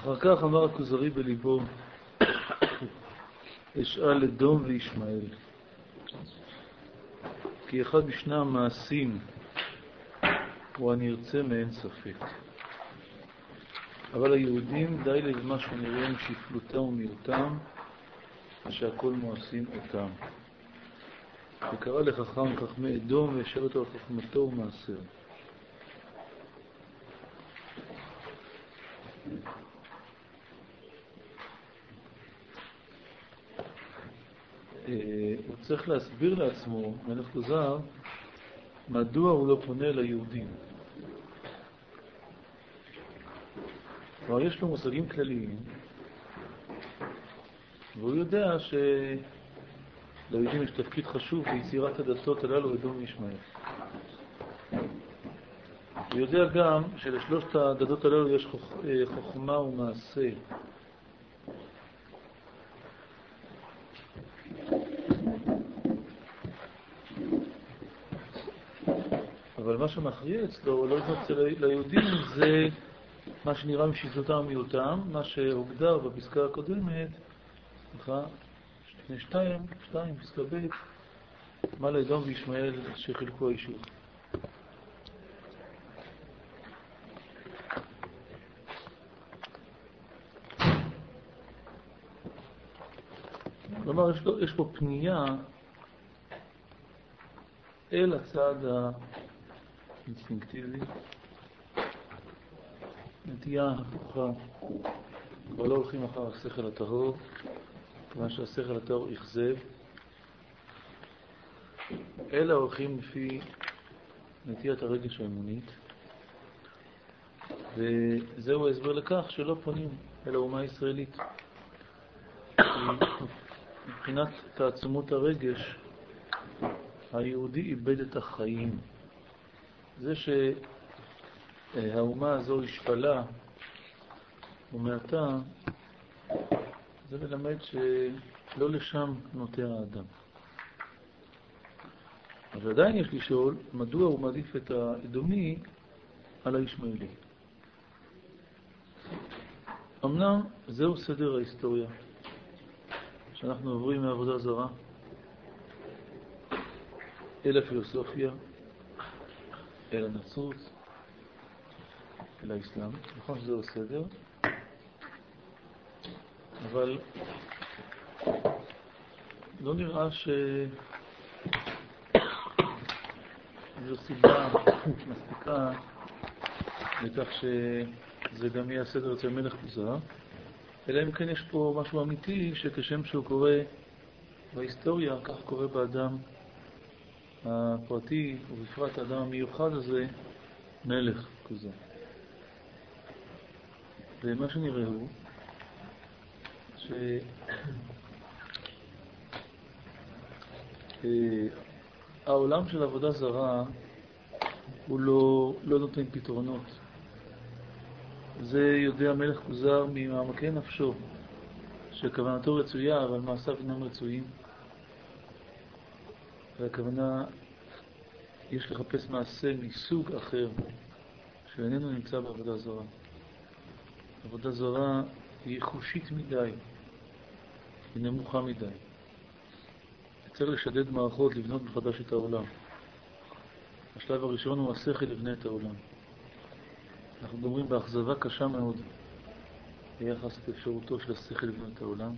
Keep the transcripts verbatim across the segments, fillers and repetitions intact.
אחר כך אמר הכוזרי בליבו, אשאל אדום וישמעאל, כי אחד משני המעשים הוא הנרצה מאין ספק. אבל היהודים די למה שנראה עם שפלותם ומיעוטם, שהכל מואסים אותם. וקרא לחכם חכמי אדום וישאל אותו על חכמתו ומעשר. הוא צריך להסביר לעצמו, מלך כוזר, מדוע הוא לא פונה ליהודים. כלומר, יש לו מושגים כלליים, והוא יודע שליהודים יש תפקיד חשוב ביצירת הדתות הללו אדום וישמעאל. הוא יודע גם שלשלושת הדתות הללו יש חוכמה ומעשה. אבל מה שמכריע אצלו, לא אצל ליהודים, זה מה שנראה משפלותם ומיעוטם, מה שהוגדר בפסקה הקודמת, שני שתיים, שתיים, פסקה ב', מה לאדום וישמעאל שחילקו היישוב. כלומר, יש, יש פה פנייה אל הצד האינסטינקטיבי, נטייה הפוכה. כבר לא הולכים אחר השכל הטהור, כיוון שהשכל הטהור יחזב, אלא הולכים לפי נטיית הרגש האמונית, וזהו ההסבר לכך שלא פונים אל האומה הישראלית. מבחינת תעצומות הרגש, היהודי איבד את החיים. זה שהאומה הזו השפלה ומעתה, זה מלמד שלא לשם נוטה האדם. אבל עדיין יש לשאול, מדוע הוא מעדיף את האדומי על הישמעאלי? אמנם זהו סדר ההיסטוריה, שאנחנו עוברים מעבודה זרה אל הפילוסופיה, אל הנצרות, אל האסלאם. נכון שזהו סדר, אבל לא נראה ש... זו סיבה מספיקה לכך שזה גם יהיה הסדר אצל מלך כוזר, אלא אם כן יש פה משהו אמיתי שכשם שהוא קורה בהיסטוריה, כך קורה באדם הפרטי, ובפרט האדם המיוחד הזה, מלך כוזר. ומה שנראה הוא שהעולם של עבודה זרה הוא לא, לא נותן פתרונות. זה יודע מלך כוזר ממעמקי נפשו, שכוונתו רצויה, אבל מעשיו אינם רצויים. והכוונה, יש לחפש מעשה מסוג אחר, שאיננו נמצא בעבודה זרה. עבודה זרה היא חושית מדי, היא נמוכה מדי. צריך לשדד מערכות, לבנות מחדש את העולם. השלב הראשון הוא השכל לבנה את העולם. אנחנו מדברים באכזבה קשה מאוד ביחס את אפשרותו של השכל לבנות את העולם.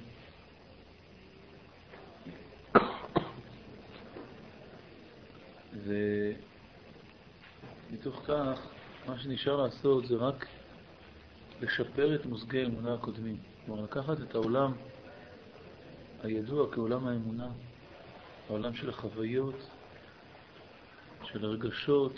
ומתוך כך, מה שנשאר לעשות זה רק לשפר את מושגי האמונה הקודמים. כלומר, לקחת את העולם הידוע כעולם האמונה, העולם של החוויות, של הרגשות,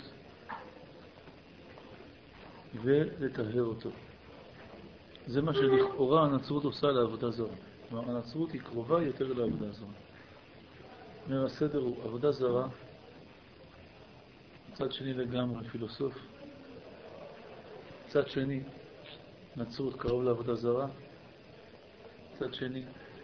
ולטהר אותו. זה מה שלכאורה הנצרות עושה לעבודה זרה. כלומר, הנצרות היא קרובה יותר לעבודה זרה. אומר, הסדר הוא עבודה זרה, צד שני לגמרי, פילוסוף. צד שני, נצרות קרוב לעבודה זרה. צד שני,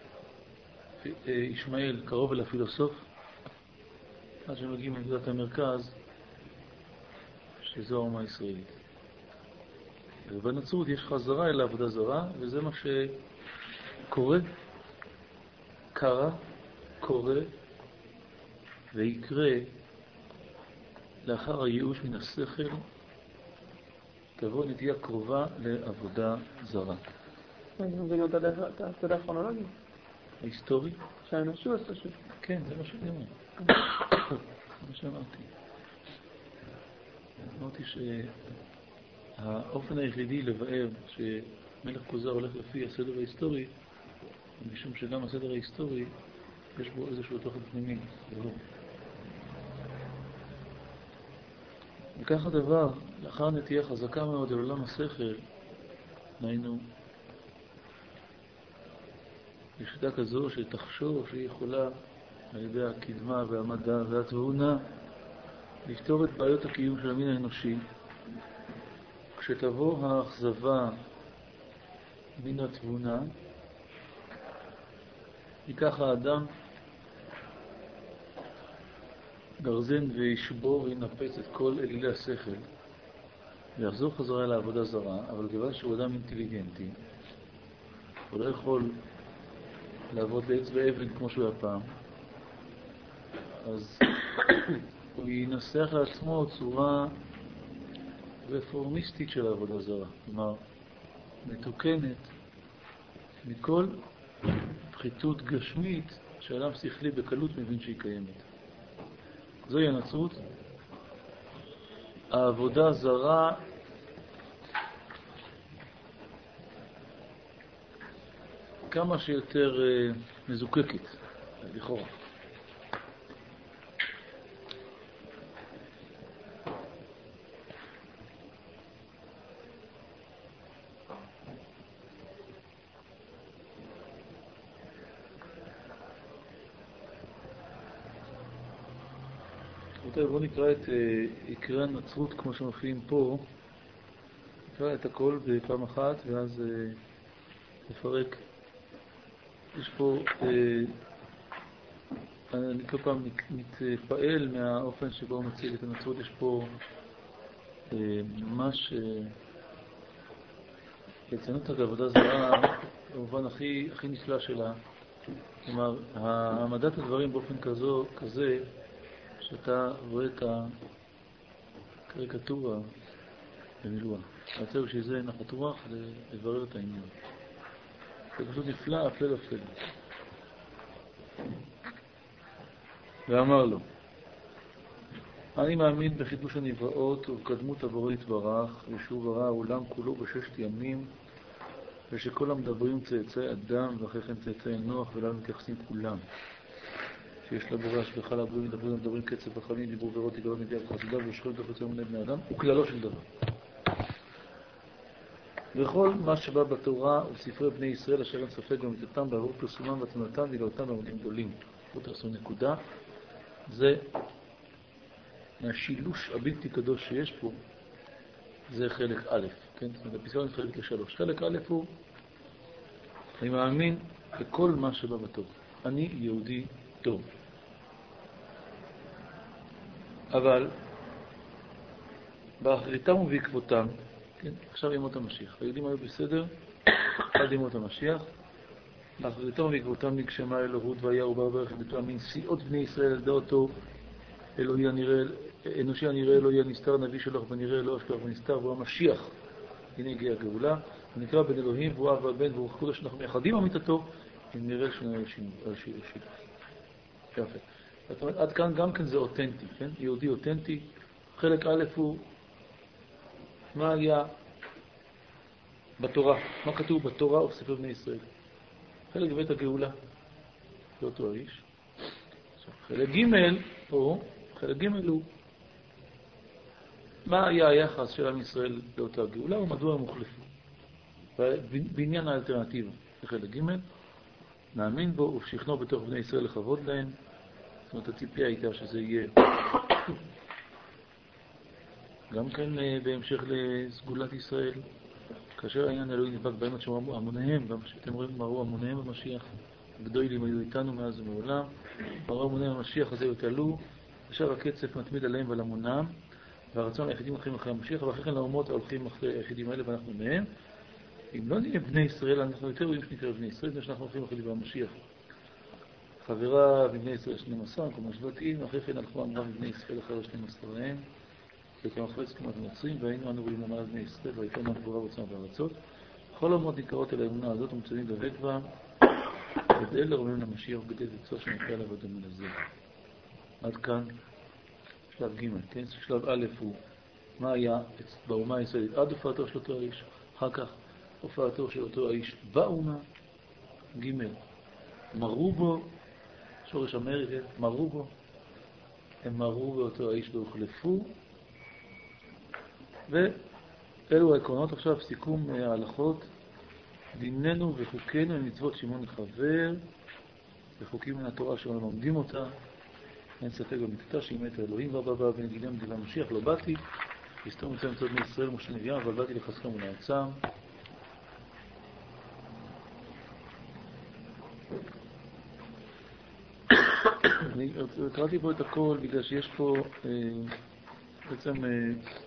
ישמעאל קרוב אל הפילוסוף. עד שמגיעים לנקודת המרכז, שזו האומה הישראלית. ובנצרות יש חזרה אל העבודה זרה, וזה מה שקורה, קרה, קורה, ויקרה לאחר הייאוש מן השכל, תבוא נטייה קרובה לעבודה זרה. אני מבין אותה דרך הכרונולוגית. ההיסטורי? שהאנושות פשוט. כן, זה מה שאני אומר. זה מה שאמרתי. אמרתי שהאופן היחידי לבאר שמלך כוזר הולך לפי הסדר ההיסטורי, משום שגם הסדר ההיסטורי יש בו איזשהו תוכן פנימי. וכך הדבר, לאחר נטייה חזקה מאוד אל עולם השכל, היינו יחידה כזו שתחשוב שהיא יכולה על ידי הקדמה והמדע והתבונה לפתור את בעיות הקיום של המין האנושי. כשתבוא האכזבה מן התבונה, ייקח האדם גרזן וישבור וינפץ את כל אלילי השכל ויחזור חזרה לעבודה זרה, אבל כיוון שהוא אדם אינטליגנטי, הוא לא יכול לעבוד לעץ ואבן כמו שהוא היה פעם, אז הוא ינסח לעצמו צורה רפורמיסטית של העבודה זרה, כלומר מתוקנת מכל פחיתות גשמית שאדם שכלי בקלות מבין שהיא קיימת. זוהי הנצרות. העבודה זרה כמה שיותר uh, מזוקקת, לכאורה. בואו נקרא את עיקרי הנצרות כמו שמופיעים פה, נקרא את הכל בפעם אחת ואז נפרק. יש פה, אני כל פעם מתפעל מהאופן שבו הוא מציג את הנצרות. יש פה ממש לציונות העבודה זרה במובן הכי, הכי נפלא שלה. כלומר, העמדת הדברים באופן כזו, כזה, שאתה רואה את הקריקטורה במילואה. רצינו שזה נחת רוח לברר את העניין. זה פשוט נפלא, אפל אפל. ואמר לו, אני מאמין בחידוש הנבראות ובקדמות הבורא יתברך, ושהוא ברא העולם כולו בששת ימים, ושכל המדברים צאצאי אדם, ואחרי כן צאצאי נוח, ולנו מתייחסים כולם. שיש לבורא השגחה לבריאים, מדברים, מדברים קצב וחמים, דיבור ורות, יגלות נביאה וחסידה, ושכול תחוצה מוני בני אדם, הוא כללו של דבר. וכל מה שבא בתורה ובספרי בני ישראל, אשר אין ספק במיתתם, בעבור פרסומם ותנתם, ויגלותם בעמודים גדולים. בואו תעשו נקודה. זה מהשילוש הבלתי קדוש שיש פה, זה חלק א', כן? זאת אומרת, הפסקה מתחלקת לשלוש. חלק א' הוא, אני מאמין בכל מה שבא בתורה. אני יהודי טוב. אבל באחריתם ובעקבותם, כן, עכשיו ימות המשיח. היהודים היו בסדר, עד ימות המשיח. באחריתם ובעקבותם נגשמה אלוהות והיה ובא ברך לביתו מן סיעות בני ישראל על דעתו אלוהי הנראה, אנושי הנראה אלוהי הנסתר, נביא שלוח ונראה אלוה שלוח ונסתר, והוא המשיח. הנה הגיעה הגאולה. הוא נקרא בן אלוהים והוא אב והבן והוא קודש, אנחנו מייחדים אמיתתו, אם נראה שונה על שילה. יפה. זאת אומרת, עד כאן גם כן זה אותנטי, כן? יהודי אותנטי. חלק א' הוא מה היה בתורה, מה כתוב בתורה ובספר בני ישראל. חלק בית הגאולה, זה אותו האיש. חלק ג' פה, חלק ג' הוא מה היה היחס של עם ישראל לאותה גאולה ומדוע הם הוחלפו. בעניין האלטרנטיבה, זה חלק ג' נאמין בו ובשכנו בתוך בני ישראל לכבוד להם. זאת אומרת, הציפייה הייתה שזה יהיה גם כן בהמשך לסגולת ישראל, כאשר העניין אלוהי נדבק בהם עד שאמרו המוניהם, אתם רואים מה ראו המוניהם במשיח, גדולים היו איתנו מאז ומעולם, ראו המוניהם במשיח הזה יתעלו, עכשיו הקצף מתמיד עליהם ועל המונם, והרצון היחידים הולכים אחרי המשיח, ואחרי כן לאומות ההולכים אחרי היחידים האלה ואנחנו מהם. אם לא נהיה בני ישראל, אנחנו יותר רואים שנקרא בני ישראל, זה שאנחנו הולכים אחרי דבר המשיח. חברה בבני ישראל שנים עשר, כמו שבטים, אחרי כן הלכו אמרה מבני ישראל אחרי שנים עשרהם, וכמה חפץ כמעט נוצרים, והיינו אנו רואים אמרה בני ישראל, והייתה לנו גבורה וצמא בארצות. כל אומות נקראות אל האמונה הזאת, ומצויים ברגבה, ואלה רואים למשיח בגדי וצור שנקרא עליו הדומה לזה. עד כאן שלב ג', כן? שלב א' הוא מה היה באומה הישראלית עד הופעתו של אותו האיש, אחר כך הופעתו של אותו האיש באומה. ג' מרו בו, שורש אמריקה, מרו בו, הם מרו באותו האיש והוחלפו, ואלו העקרונות. עכשיו סיכום ההלכות. דיננו וחוקנו הם מצוות שמעון חבר, וחוקים מן התורה שלנו לומדים אותה. אין ספק במיתתה שאם את האלוהים והבא בא ונגידם דילה משיח. לא באתי לסתור מצוות מצוות מישראל משה נביאה, אבל באתי לחזקם ולעצם. אני קראתי פה את הכל בגלל שיש פה אה, בעצם אה,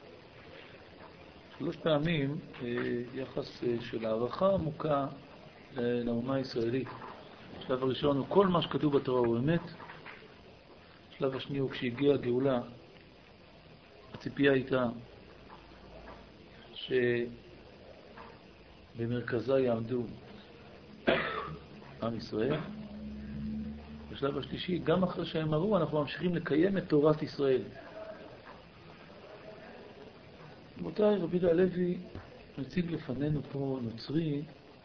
שלוש פעמים אה, יחס אה, של הערכה עמוקה אה, לאומה הישראלית. השלב הראשון הוא כל מה שכתוב בתורה הוא אמת. השלב השני הוא כשהגיעה הגאולה, הציפייה הייתה שבמרכזה יעמדו עם ישראל. בשלב השלישי, גם אחרי שהם מרו, אנחנו ממשיכים לקיים את תורת ישראל. רבותיי, רבי יהודה הלוי מציג לפנינו פה נוצרי.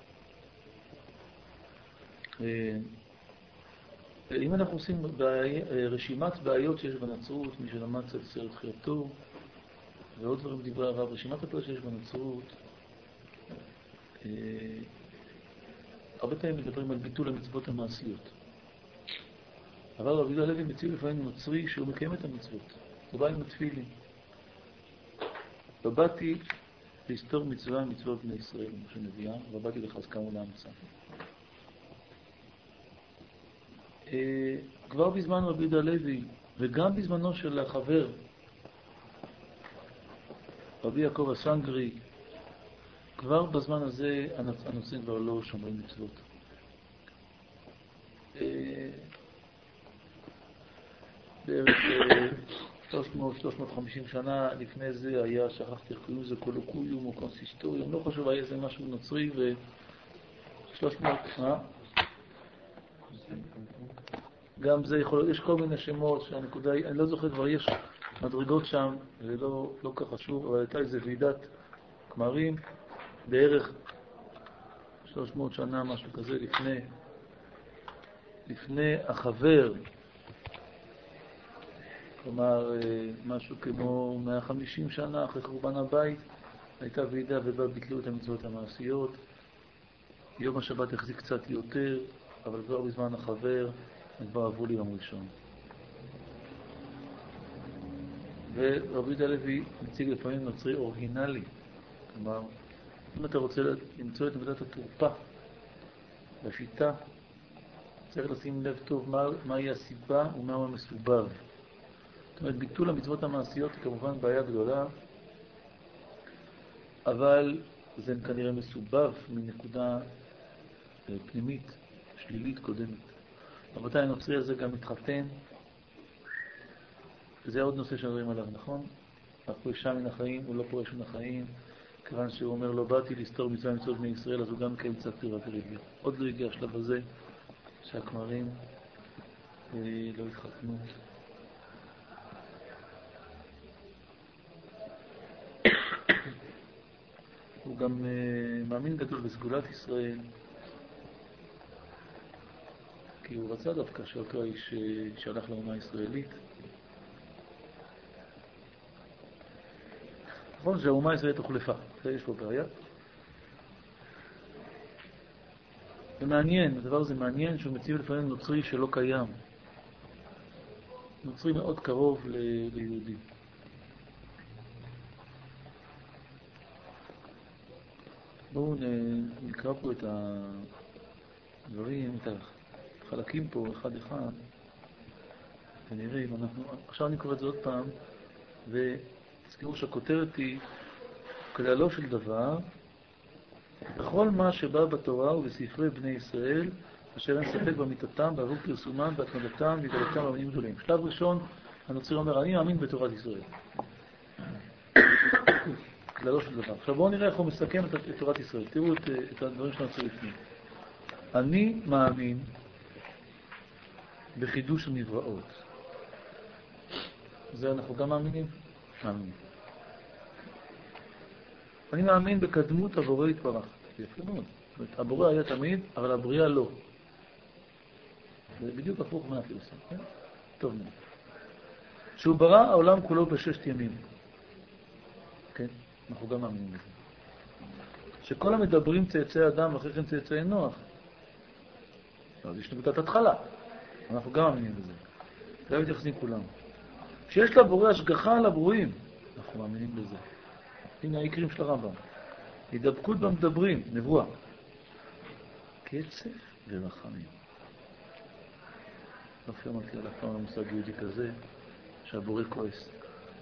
אם אנחנו עושים רשימת בעיות שיש בנצרות, מי שלמד קצת סרט חייתו, ועוד דברים דברי הרב, רשימת הבעיות שיש בנצרות, הרבה פעמים מדברים על ביטול המצוות המעשיות. אבל רבי יהודה הלוי מציג לפנינו נוצרי שהוא מקיים את המצוות. הוא בא עם התפילין. ובאתי להסתור מצווה מצוות בני ישראל, משה נביאה, ובאתי לחזקם ולאמצם. כבר בזמן רבי יהודה הלוי, וגם בזמנו של החבר, רבי יעקב הסנגרי, כבר בזמן הזה הנוצרים כבר לא שומרים מצוות. בערך שלוש מאות שלוש מאות וחמישים שנה לפני זה היה, שכחתי איך קוראים לזה, קולוקויום או קונסיסטוריום, לא חשוב, היה איזה משהו נוצרי, ו-שלוש מאות, אה? גם זה יכול להיות, יש כל מיני שמות שהנקודה היא, אני לא זוכר, כבר יש מדרגות שם, זה לא, לא כך חשוב, אבל הייתה איזה ועידת כמרים, בערך שלוש מאות שנה, משהו כזה, לפני, לפני החבר, כלומר, משהו כמו מאה וחמישים שנה אחרי חורבן הבית, הייתה ועידה ובה ביטלו את המצוות המעשיות. יום השבת החזיק קצת יותר, אבל כבר בזמן החבר, הם כבר עברו לי יום ראשון. ורבי יהודה הלוי מציג לפעמים נוצרי אורגינלי. כלומר, אם אתה רוצה למצוא את נקודת התורפה בשיטה, צריך לשים לב טוב מה, מהי הסיבה ומהו המסובב. זאת אומרת, ביטול המצוות המעשיות היא כמובן בעיה גדולה, אבל זה כנראה מסובב מנקודה פנימית, שלילית קודמת. רבותיי, הנוצרי הזה גם מתחתן, וזה עוד נושא שדברים עליו, נכון? הפרישה מן החיים, הוא לא פורש מן החיים, כיוון שהוא אומר, לא באתי לסתור מצווה מצוות בני ישראל, אז הוא גם כן קצת פירה ורגע. עוד לא הגיע השלב הזה שהכמרים אה, לא התחתנו. הוא גם uh, מאמין גדול בסגולת ישראל, כי הוא רצה דווקא שאותו האיש uh, שהלך לאומה הישראלית. נכון שהאומה הישראלית הוחלפה, זה יש פה בעיה. ומעניין, הדבר הזה מעניין שהוא מציב לפעמים נוצרי שלא קיים. נוצרי מאוד קרוב ל- ליהודי. בואו נקרא פה את הדברים, את החלקים פה, אחד אחד, ונראה אם אנחנו... עכשיו אני קורא את זה עוד פעם, תזכרו שהכותרת היא כללו של דבר, בכל מה שבא בתורה ובספרי בני ישראל, אשר אין ספק במיתתם, בעבור פרסומם, בהתמדתם, והתגלתם מאמינים גדולים. שלב ראשון, הנוצרי אומר, אני מאמין בתורת ישראל. כללו של דבר. עכשיו בואו נראה איך הוא מסכם את, את תורת ישראל. תראו את, את הדברים של הנוצרי לפני. אני מאמין בחידוש הנבראות. זה אנחנו גם מאמינים? מאמינים. אני מאמין בקדמות הבורא יתברך. יפה מאוד. הבורא היה תמיד, אבל הבריאה לא. זה בדיוק הפוך מהפילוסופיה, כן? טוב מאוד. שהוא ברא העולם כולו בששת ימים. כן? אנחנו גם מאמינים בזה. שכל המדברים צאצאי אדם ואחרי כן צאצאי נוח. אז יש נקודת התחלה. אנחנו גם מאמינים בזה. גם מתייחסים כולם. שיש לבורא השגחה על הברואים, אנחנו מאמינים בזה. הנה העיקרים של הרמב"ם. הידבקות במדברים, נבואה. קצף ורחמים. לא אמרתי על הפעם המושג יהודי כזה, שהבורא כועס.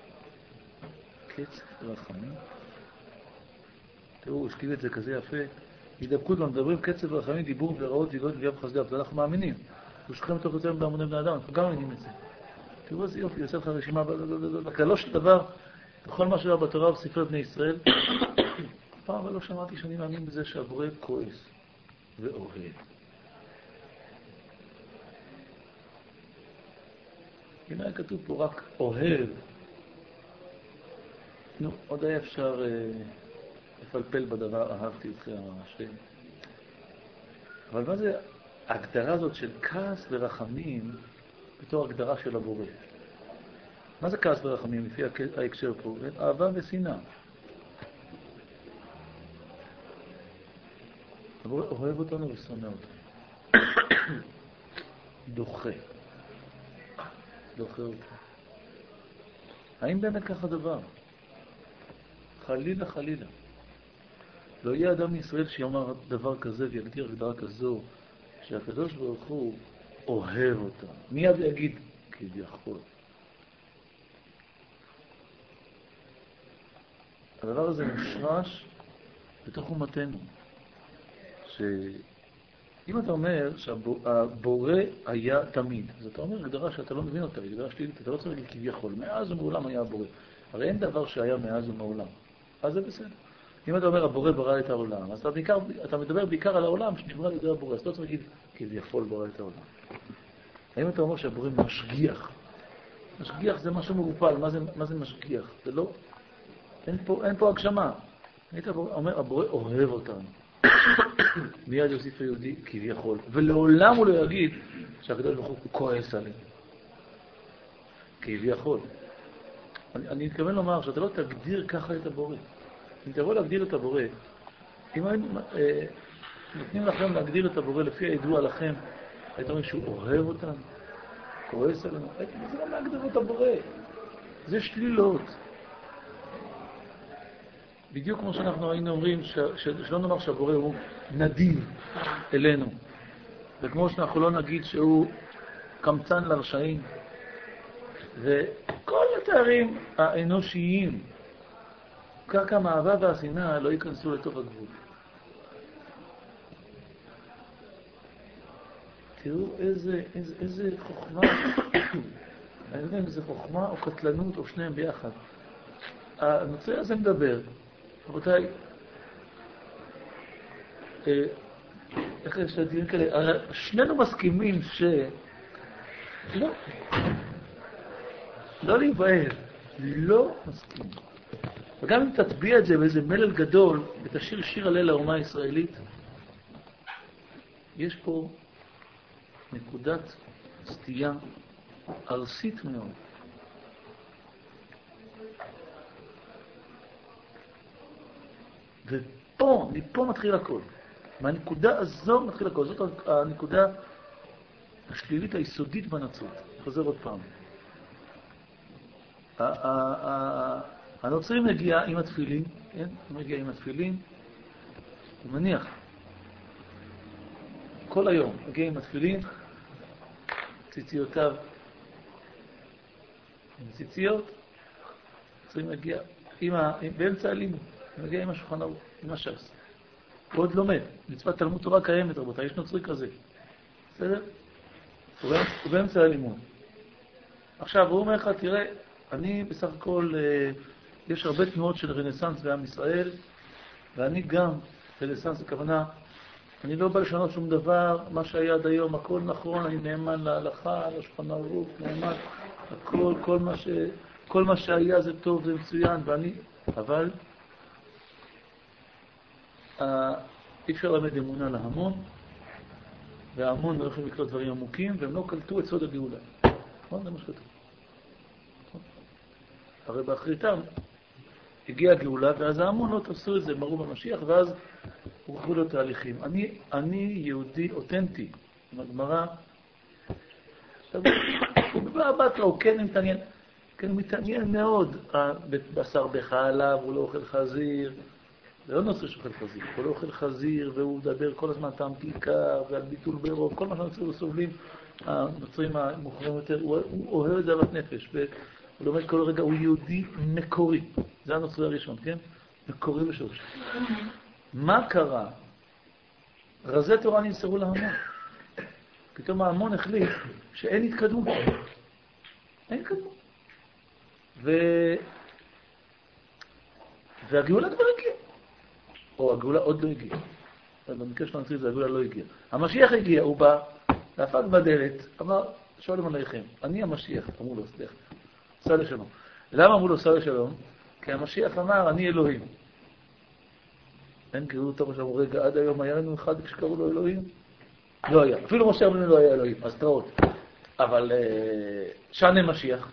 קצף ורחמים. תראו, הוא השכיב את זה כזה יפה. הידבקות במדברים, קצף ורחמים, דיבור ורעות, זיגות וביאה וחסדיו. זה אנחנו מאמינים. הוא שוכם מתוך יותר בהמוני בני אדם, אנחנו גם מאמינים את זה. תראו איזה יופי, יוצא לך רשימה, בכללו של דבר, בכל מה שהיה בתורה ובספרי בני ישראל, פעם אבל לא שמעתי שאני מאמין בזה שהבורא כועס ואוהב. הנה היה כתוב פה רק אוהב. נו, עוד היה אפשר אה, לפלפל בדבר, אהבתי אתכם השם. אבל מה זה ההגדרה הזאת של כעס ורחמים בתור הגדרה של הבורא? מה זה כעס ורחמים לפי ההקשר פה? אהבה ושנאה. הבורא אוהב אותנו ושונא אותנו. דוחה. דוחה אותנו. האם באמת ככה דבר? חלילה חלילה. לא יהיה אדם מישראל שיאמר דבר כזה ויגדיר הגדרה כזו, שהקדוש ברוך הוא אוהב אותה. מיד יגיד כביכול. הדבר הזה מושרש בתוך אומתנו. שאם אתה אומר שהבורא היה תמיד, אז אתה אומר הגדרה שאתה לא מבין אותה, הגדרה שלילית, אתה לא צריך להגיד כביכול. מאז ומעולם היה הבורא. הרי אין דבר שהיה מאז ומעולם. אז זה בסדר. אם אתה אומר הבורא ברא את העולם, אז אתה, בעיקר, אתה מדבר בעיקר על העולם שנברא על ידי הבורא, אז אתה לא צריך להגיד כביכול ברא את העולם. האם אתה אומר שהבורא משגיח? משגיח זה משהו מרופל, מה זה, מה זה משגיח? זה לא... אין פה, אין פה הגשמה. היית אומר, הבורא אוהב אותנו. מיד יוסיף היהודי כביכול. ולעולם הוא לא יגיד שהקדוש ברוך הוא כועס עלינו. כביכול. אני, אני מתכוון לומר שאתה לא תגדיר ככה את הבורא. אם תבוא להגדיר את הבורא, אם היינו אה, נותנים לכם להגדיר את הבורא לפי הידוע לכם, הייתם אומרים שהוא אוהב אותנו, כועס עלינו. זה לא להגדיר את הבורא. זה שלילות. בדיוק כמו שאנחנו היינו אומרים, ש... ש... שלא נאמר שהבורא הוא נדיב אלינו. וכמו שאנחנו לא נגיד שהוא קמצן לרשעים. וכל התארים האנושיים, קרקע מאהבה והשנאה לא ייכנסו לתוך הגבול. תראו איזה, איזה, איזה חוכמה, אני לא יודע אם זה חוכמה או קטלנות או שניהם ביחד. הנושא הזה מדבר, רבותיי, איך יש לדברים כאלה, שנינו מסכימים ש... לא, לא להיבהל, לא מסכימים. וגם אם תטביע את זה באיזה מלל גדול, ותשאיר שיר הלל לאומה הישראלית, יש פה נקודת סטייה ארסית מאוד. ופה, מפה מתחיל הכל. מהנקודה הזו מתחיל הכל. זאת הנקודה השלילית היסודית בנצרות. חוזר עוד פעם. הנוצרים מגיע עם התפילין, כן? הוא מגיע עם התפילין, הוא מניח. כל היום מגיע עם התפילין, ציציותיו עם ציציות, נוצרי מגיע עם ה... באמצע הלימוד, מגיע עם השולחן ערוך, עם הש"ס. הוא עוד לומד, מצוות תלמוד תורה קיימת, רבותיי, יש נוצרי כזה. בסדר? הוא באמצע הלימוד. עכשיו, הוא אומר לך, תראה, אני בסך הכל, יש הרבה תנועות של רנסנס בעם ישראל, ואני גם, רנסנס הכוונה, אני לא בא לשנות שום דבר, מה שהיה עד היום, הכל נכון, אני נאמן להלכה, לשולחן ערוך, נאמן, הכל, כל מה ש... כל מה שהיה זה טוב, זה מצוין, ואני... אבל אה, אי אפשר למד אמונה להמון, וההמון לא יכולים לקלוט דברים עמוקים, והם לא קלטו את סוד הגאולה. נכון? זה מה שכתוב. הרי באחריתם הגיעה הגאולה, ואז ההמון לא תפסו את זה, מראו במשיח, ואז הוכחו לו תהליכים. אני, אני יהודי אותנטי, עם הגמרא, הוא בבת לו, הוא כן מתעניין, כן מתעניין מאוד, בשר בחלב, הוא לא אוכל חזיר, זה לא נושא שאוכל חזיר, הוא לא אוכל חזיר, והוא מדבר כל הזמן טעם קיקר, ועל ביטול ברוב, כל מה שהנוצרים סובלים, הנוצרים המוכרים יותר, הוא, הוא אוהב את זה אהבת נפש, והוא לומד כל רגע, הוא יהודי מקורי, זה הנוצרי הראשון, כן? מקורי ושורש. מה קרה? רזי תורה נמסרו להמון. פתאום ההמון החליט שאין התקדמות. אין התקדמות. ו... והגאולה כבר הגיעה. או הגאולה עוד לא הגיעה. במקרה של הנוצרי זה הגאולה לא הגיעה. המשיח הגיע, הוא בא, דפק בדלת, אמר, שואלים עליכם, אני המשיח, אמרו לו, סליחה, סע לשלום. למה אמרו לו סע לשלום? כי המשיח אמר, אני אלוהים. אין קראו אותו עכשיו, רגע, עד היום היה לנו אחד כשקראו לו אלוהים? לא היה. אפילו משה רבנו לא היה אלוהים, אז תראות. אבל שנה משיח.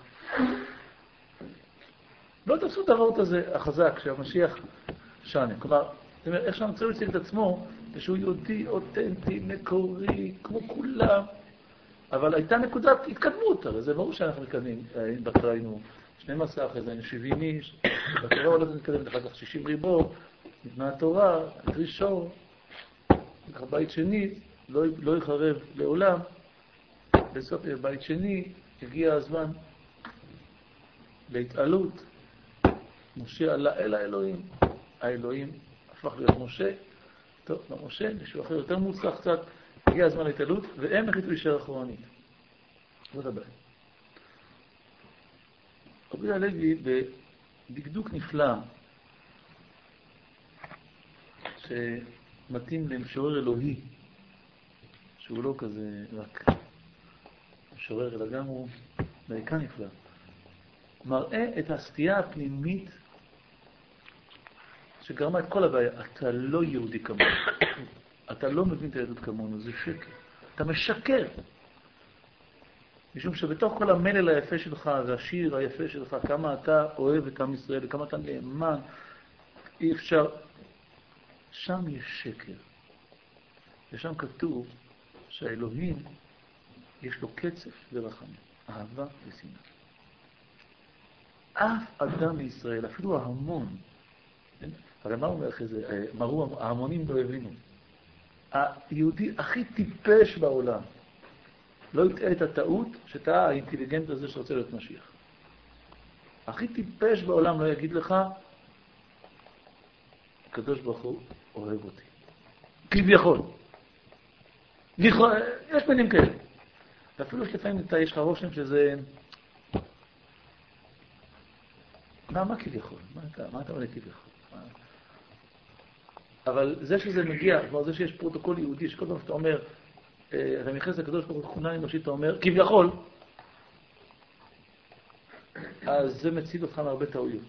לא תפסו את הוורט הזה החזק, שהמשיח שנה. כלומר, איך שהנוצרי הציג את עצמו, שהוא יהודי, אותנטי, מקורי, כמו כולם. אבל הייתה נקודת התקדמות, הרי זה ברור שאנחנו מתקדמים. בהתחלה היינו שנים עשר, אחרי זה היינו שבעים איש, בתורה הולכת להתקדם, אחר כך שישים ריבו, ניתנה התורה, ראשון, בית שני, לא, לא יחרב לעולם. בסוף בית שני, הגיע הזמן להתעלות. משה עלה אל האלוהים, האלוהים הפך להיות משה, טוב, לא משה, מישהו אחר יותר מוצלח קצת, הגיע הזמן להתעלות, והם החליטו להישאר אחורנית. זאת הבעיה. רבי הלוי בדקדוק נפלא, שמתאים למשורר אלוהי, שהוא לא כזה רק משורר, אלא גם הוא בעיקר נפלא, מראה את הסטייה הפנימית שגרמה את כל הבעיה. אתה לא יהודי כמונו, אתה לא מבין את היהדות כמונו, זה שקר. אתה משקר. משום שבתוך כל המלל היפה שלך והשיר היפה שלך, כמה אתה אוהב את עם ישראל וכמה אתה נאמן, אי אפשר. שם יש שקר. ושם כתוב שהאלוהים יש לו קצף ורחמים, אהבה ושנאה. אף אדם מישראל, אפילו ההמון, הרי מה אומר אחרי זה? מראו, ההמונים לא הבינו. היהודי הכי טיפש בעולם לא יטעה את הטעות שטעה האינטליגנט הזה שרוצה להיות משיח. הכי טיפש בעולם לא יגיד לך, הקדוש ברוך הוא אוהב אותי. כביכול. יש מינים כאלה. ואפילו שלפעמים אתה, יש לך רושם שזה... מה, מה כביכול? מה אתה, מה אתה אומר כביכול? אבל זה שזה מגיע, כלומר זה שיש פרוטוקול יהודי, שכל פעם שאתה אומר, אתה מייחס לקדוש ברוך הוא תכונה אנושית, אתה אומר, כביכול, אז זה מציל אותך מהרבה טעויות.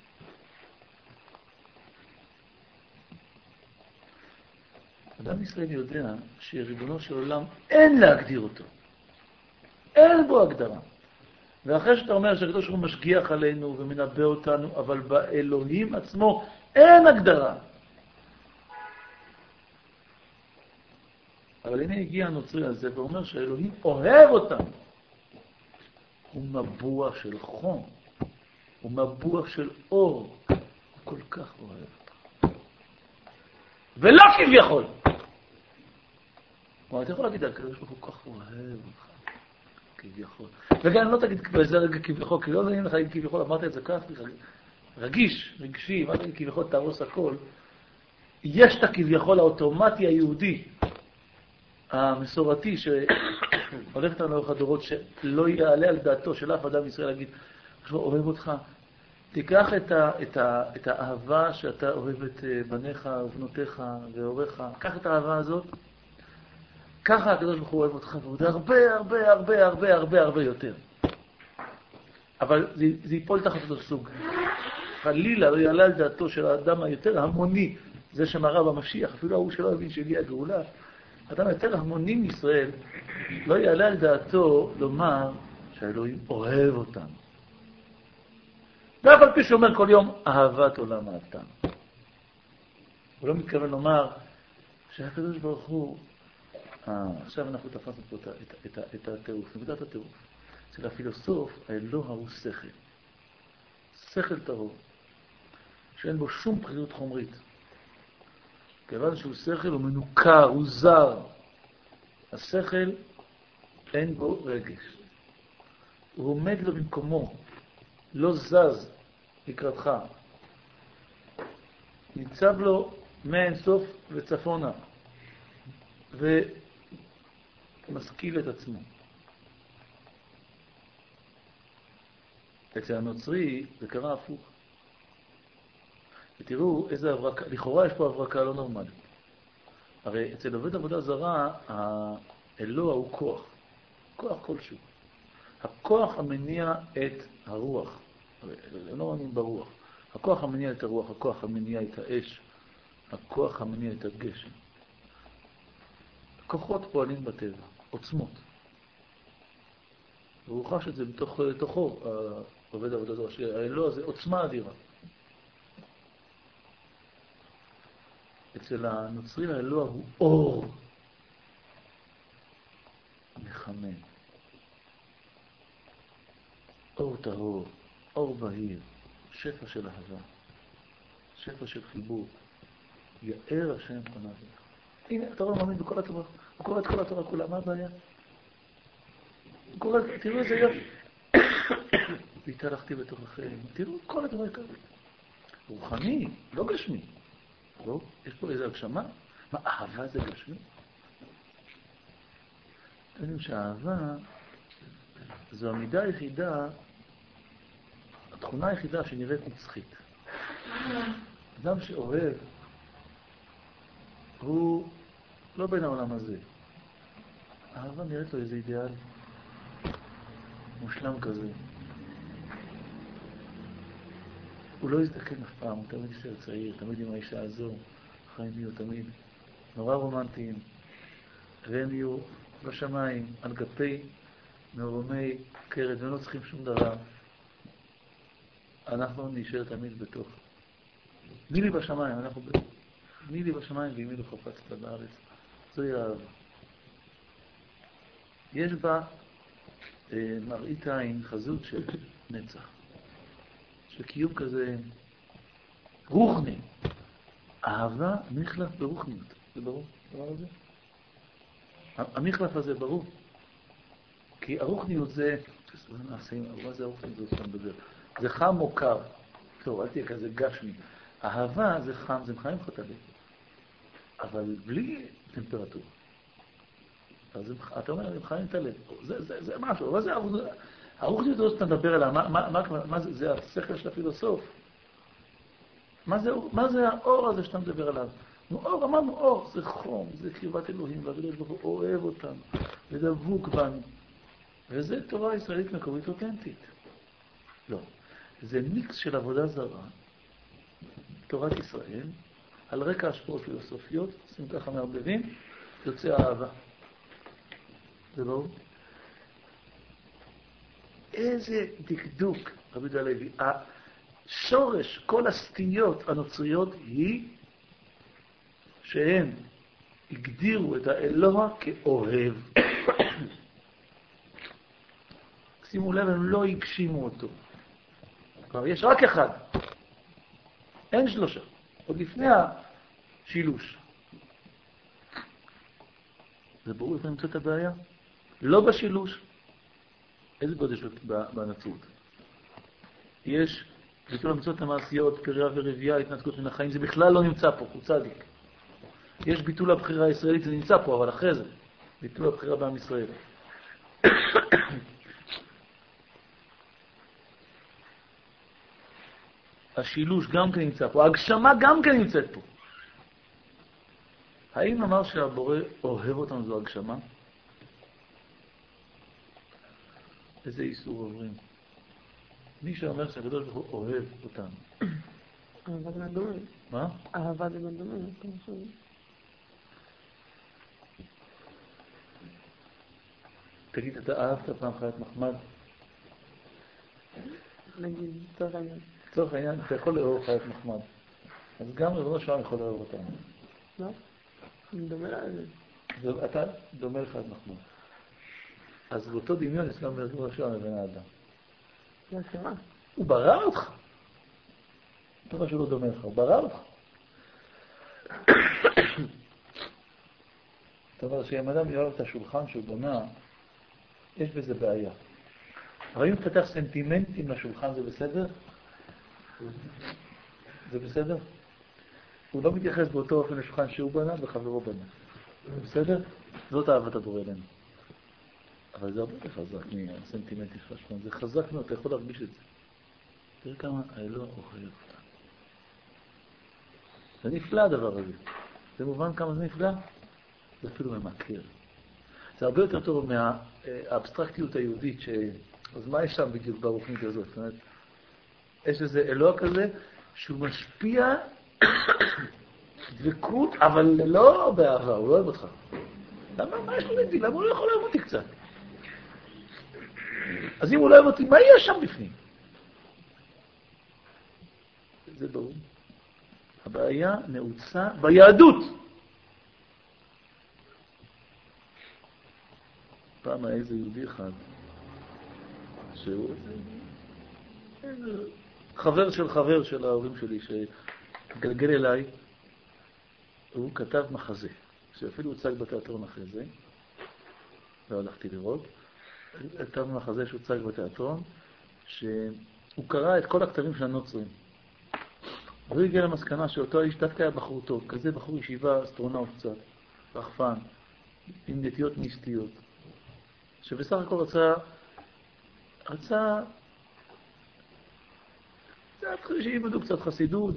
אדם ישראלי יודע שריבונו של עולם אין להגדיר אותו. אין בו הגדרה. ואחרי שאתה אומר שהקדוש ברוך הוא משגיח עלינו ומנבא אותנו, אבל באלוהים עצמו אין הגדרה. אבל הנה הגיע הנוצרי הזה ואומר שהאלוהים אוהב אותנו. הוא מבוע של חום. הוא מבוע של אור. הוא כל כך אוהב אותך. ולא כביכול. כלומר, אתה יכול להגיד, הקדוש ברוך הוא כל כך אוהב אותך. כביכול. וגם לא תגיד בזה רגע כביכול, כי לא נעים לך להגיד כביכול, אמרת את זה כך, רגיש, רגשי, מה תגיד כביכול, תהרוס הכל. יש את הכביכול האוטומטי היהודי, המסורתי, שהולך איתנו לאורך הדורות, שלא יעלה על דעתו של אף אדם ישראל להגיד, עכשיו אוהב אותך, תיקח את, ה, את, ה, את האהבה שאתה אוהב את בניך ובנותיך והוריך, קח את האהבה הזאת, ככה הקדוש ברוך הוא אוהב אותך, ועוד הרבה, הרבה, הרבה, הרבה, הרבה, הרבה יותר. אבל זה, זה ייפול תחת אותו סוג. חלילה לא יעלה על דעתו של האדם היותר המוני, זה שמראה במשיח, אפילו ההוא שלא הבין שהגיע הגאולה, האדם היותר המוני מישראל, לא יעלה על דעתו לומר שהאלוהים אוהב אותנו. ואף על פי שאומר כל יום, אהבת עולם אהבתנו. הוא לא מתכוון לומר שהקדוש ברוך הוא, אה, עכשיו אנחנו תפסנו פה את, את, את, את הטירוף, נקודת הטירוף. אצל הפילוסוף, האלוה הוא שכל. שכל טהור, שאין בו שום בחירות חומרית. כיוון שהוא שכל, הוא מנוכר, הוא זר. השכל, אין בו רגש. הוא עומד לו במקומו, לא זז לקראתך. ניצב לו מאין סוף וצפונה, ומשכיל את עצמו. אצל הנוצרי זה קרה הפוך. ותראו איזה הברקה, לכאורה יש פה הברקה לא נורמלית. הרי אצל עובד עבודה זרה, האלוה הוא כוח, כוח כלשהו. הכוח המניע את הרוח, הרי הם לא מאמינים ברוח. הכוח המניע את הרוח, הכוח המניע את האש, הכוח המניע את הגשם. כוחות פועלים בטבע, עוצמות. והוא חש את זה בתוך, בתוכו, עובד עבודה זרה, שהאלוה זה עוצמה אדירה. אצל הנוצרים האלוה הוא אור מחמם, אור טהור, אור בהיר, שפע של אהבה, שפע של חיבור, יאר השם פניו אליך. הנה, אתה לא מאמין בכל התורה, הוא קורא את כל התורה כולה, מה הבעיה? הוא קורא, תראו איזה יופי. והתהלכתי בתוככם, תראו את כל התורה יקרה. רוחני, לא גשמי. לא? יש פה איזו הגשמה? מה, אהבה זה גשמי? אתם יודעים שהאהבה זו המידה היחידה, התכונה היחידה שנראית נצחית. אדם שאוהב הוא לא בין העולם הזה. האהבה נראית לו איזה אידיאל מושלם כזה. הוא לא יזדקן אף פעם, הוא תמיד יישאר צעיר, תמיד עם האישה הזו, חיים יהיו תמיד נורא רומנטיים, והם יהיו בשמיים, על גפי מרומי קרת, והם לא צריכים שום דבר. אנחנו נשאר תמיד בתוך. מי לי בשמיים, אנחנו ב... מי לי בשמיים ומי לי חפצת בארץ. זוהי האהבה. יש בה אה, מראית עין, חזות של נצח. של קיום כזה רוחני. אהבה מחלף ברוחניות. זה ברור? דבר הזה? המחלף הזה ברור. כי הרוחניות זה... מה זה הרוחניות? זה סתם בדרך. זה חם או קר. טוב, אל תהיה כזה גשמי. אהבה זה חם, זה מחיים לך את הלב. אבל בלי טמפרטורה. אז אתה אומר, זה מחיים את הלב. זה, זה, זה משהו, אבל זה הרוחניות הזאת שאתה מדבר עליה. מה, מה, מה, מה זה? זה השכל של הפילוסוף. מה זה, מה זה האור הזה שאתה מדבר עליו? נו, אור, אמרנו אור, זה חום, זה קרבת אלוהים, והקדוש ברוך הוא אוהב אותנו, ודבוק בנו. וזה תורה ישראלית מקורית אותנטית. לא. זה מיקס של עבודה זרה, תורת ישראל, על רקע השפעות פילוסופיות, עושים ככה מערבבים, יוצא האהבה. זה ברור? איזה דקדוק, רבי יהודה הלוי. השורש, כל הסטיות הנוצריות היא שהם הגדירו את האלוה כאוהב. שימו לב, הם לא הגשימו אותו. כבר יש רק אחד. אין שלושה. עוד לפני השילוש. זה ברור איפה נמצא את הבעיה? לא בשילוש. איזה גודל יש בנצרות? יש ביטול המצוות המעשיות, פרייה ורבייה, התנתקות מן החיים, זה בכלל לא נמצא פה, הוא צדיק. יש ביטול הבחירה הישראלית, זה נמצא פה, אבל אחרי זה, ביטול הבחירה בעם ישראל. השילוש גם כן נמצא פה, ההגשמה גם כן נמצאת פה. האם אמר שהבורא אוהב אותנו זו הגשמה? איזה איסור עוברים? מי שאומר שהקדוש ברוך הוא אוהב אותנו. אהבה זה מדומה. מה? אהבה זה מדומה. תגיד, אתה אהבת פעם חיית מחמד? נגיד, צורך העניין. צורך העניין, אתה יכול לאהוב חיית מחמד. אז גם ריבונו של עולם יכול לאהוב אותנו. לא? אני דומה לזה. אתה דומה לחיית מחמד. אז באותו דמיון יש גם ריבונו של עולם לבין האדם. זה השמה. הוא ברא אותך. דבר שהוא לא דומה לך, הוא ברא אותך. זאת אומרת שאם אדם יאהב את השולחן שהוא בונה, יש בזה בעיה. אבל אם תפתח סנטימנטים לשולחן זה בסדר? זה בסדר? הוא לא מתייחס באותו אופן לשולחן שהוא בנה וחברו בנה. זה בסדר? זאת אהבת הבורא אלינו. אבל זה הרבה יותר חזק מהסנטימנטים של השולחן. זה חזק מאוד, אתה יכול להרגיש את זה. תראה כמה האלוה אוהב אותה. זה נפלא הדבר הזה. זה מובן כמה זה נפלא? זה אפילו ממכר. זה הרבה יותר טוב מהאבסטרקטיות היהודית, ש... אז מה יש שם בדיוק ברוחנית הזאת? זאת אומרת, יש איזה אלוה כזה שהוא משפיע דבקות, אבל לא באהבה, הוא לא אוהב אותך. למה? מה יש לו נגדי? למה הוא לא יכול לאהוב אותי קצת? אז אם הוא לא אוהב אותי, מה יהיה שם בפנים? זה ברור. הבעיה נעוצה ביהדות. פעם היה איזה יהודי אחד, שהוא חבר של חבר של ההורים שלי, שגלגל אליי, הוא כתב מחזה, שאפילו הוצג בתיאטרון אחרי זה, והלכתי לראות, כתב מחזה שהוצג בתיאטרון, שהוא קרא את כל הכתבים של הנוצרים. והוא הגיע למסקנה שאותו האיש דווקא היה בחור טוב, כזה בחור ישיבה, אסטרונאוט קצת, רחפן, עם נטיות מיסטיות, שבסך הכל רצה, רצה, קצת שילמדו קצת חסידות,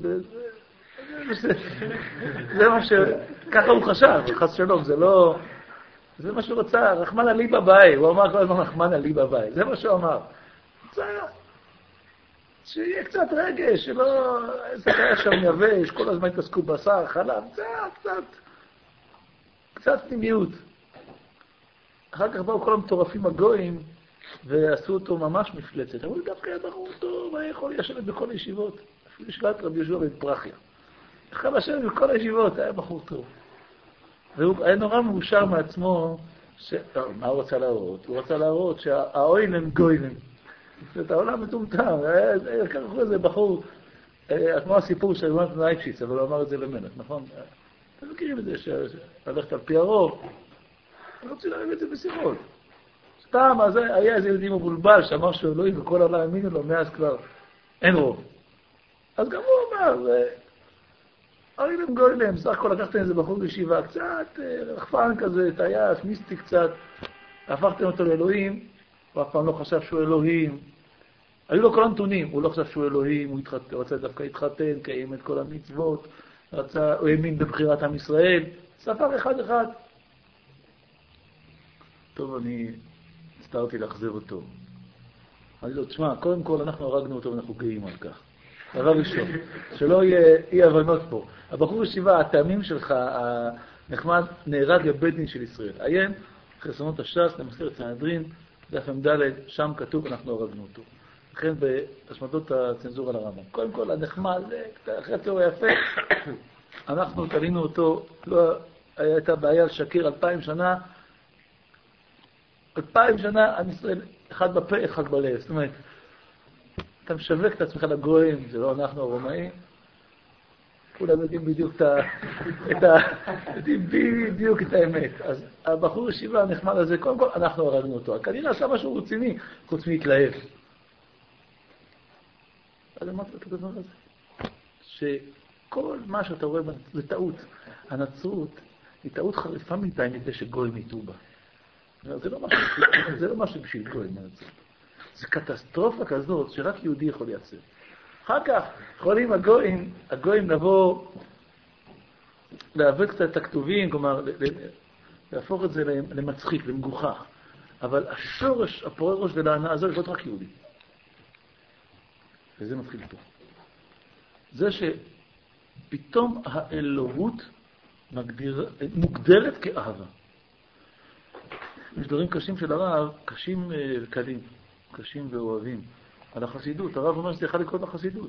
זה מה ש... ככה הוא חשב, חס שלום, זה לא... זה מה שהוא רצה, רחמן עלי בבית, הוא אמר כל הזמן רחמן עלי בבית, זה מה שהוא אמר. רצה, שיהיה קצת רגש, שלא... איזה היה שם יבש, כל הזמן התעסקו בשר, חלב, קצת, קצת, קצת פנימיות. אחר כך באו כל המטורפים הגויים, ועשו אותו ממש מפלצת. אבל הוא דווקא היה בחור טוב, היה יכול לשבת בכל הישיבות. אפילו ישיבת רבי יהושע בן פרחיה. יכול לשבת בכל הישיבות, היה בחור טוב. והוא היה נורא מאושר מעצמו, ש... לא, מה הוא רצה להראות? הוא רצה להראות שהאוילם גוילם. את העולם מטומטם, היה ככה איזה בחור, כמו הסיפור של יונתן לייפשיץ, אבל הוא אמר את זה למלך, נכון? אתם מכירים את זה, שהלכת על פי הרוב, אני רוצה להגיד את זה בשיחות. סתם, אז היה איזה יהודי מבולבל שאמר שהוא אלוהים וכל העולם האמינו לו, מאז כבר אין רוב. אז גם הוא אמר, אוילם גוילם, סך הכל לקחתם איזה בחור בישיבה, קצת רחפן כזה, טייס, מיסטי קצת, הפכתם אותו לאלוהים, הוא אף פעם לא חשב שהוא אלוהים. היו לו כל הנתונים, הוא לא חשב שהוא אלוהים, הוא התחת... רצה דווקא להתחתן, קיים את כל המצוות, רצה, הוא האמין בבחירת עם ישראל, ספר אחד אחד. טוב, אני הצטערתי להחזיר אותו. אני לא, תשמע, קודם כל אנחנו הרגנו אותו ואנחנו גאים על כך. דבר ראשון, שלא יהיה אי הבנות פה. הבחור ישיבה, הטעמים שלך, הנחמד, נהרג לבית דין של ישראל. עיין, חסרונות הש"ס, למסכת סנהדרין, דף ד', שם כתוב, אנחנו הרגנו אותו. לכן בהשמדות הצנזורה לרמב"ם. קודם כל, הנחמד, אחרי התיאור היפה, אנחנו תלינו אותו, לא הייתה בעיה לשקר אלפיים שנה, אלפיים שנה, עם ישראל, אחד בפה, אחד בלב. זאת אומרת, אתה משווק את עצמך לגויים, זה לא אנחנו הרומאים. כולם יודעים בדיוק את ה... את ה... יודעים בדיוק את האמת. אז הבחור ישיבה הנחמד הזה, קודם כל אנחנו הרגנו אותו. כנראה עשה משהו רציני, חוץ להתלהב. אז אמרתי את הדבר הזה. שכל מה שאתה רואה זה טעות. הנצרות היא טעות חריפה מדי מדי שגויים יטעו בה. זה לא משהו, זה לא משהו בשביל גויים הנצרות. זה קטסטרופה כזאת שרק יהודי יכול לייצר. אחר כך יכולים הגויים, הגויים לבוא, לעבוד קצת את הכתובים, כלומר, להפוך את זה למצחיק, למגוחך. אבל השורש, הפורה ראש ולענה הזו, זאת רק יהודי. וזה מתחיל פה. זה שפתאום האלוהות מגדיר, מוגדרת כאהבה. יש דברים קשים של הרב, קשים וקלים, קשים ואוהבים. על החסידות, הרב אומר שזה יכל לקרות לחסידות.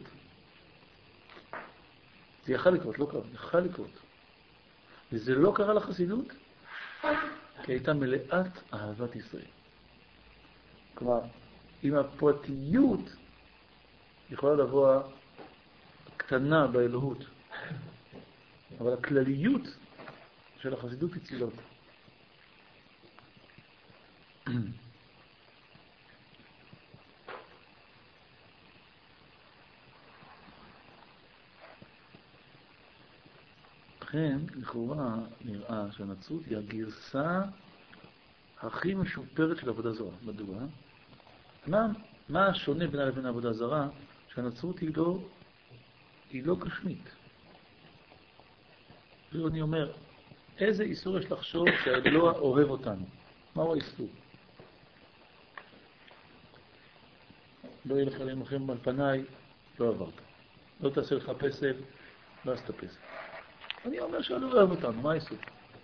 זה יכל לקרות, לא קרה, יכל לקרות. וזה לא קרה לחסידות, כי הייתה מלאת אהבת ישראל. כלומר, עם הפרטיות יכולה לבוא קטנה באלוהות, אבל הכלליות של החסידות הצילה אותה. לכן, לכאורה, נראה שהנצרות היא הגרסה הכי משופרת של עבודה זרה. מדוע? מה, מה השונה בינה לבין העבודה זרה? שהנצרות היא לא, היא לא גשמית. ואני אומר, איזה איסור יש לחשוב שהאלוה אוהב אותנו? מהו האיסור? לא יהיה לך למחם על פניי, לא עברת. לא תעשה לך פסל, לא עשת פסל. אני אומר שאלוה אוהב אותנו, מה האיסור?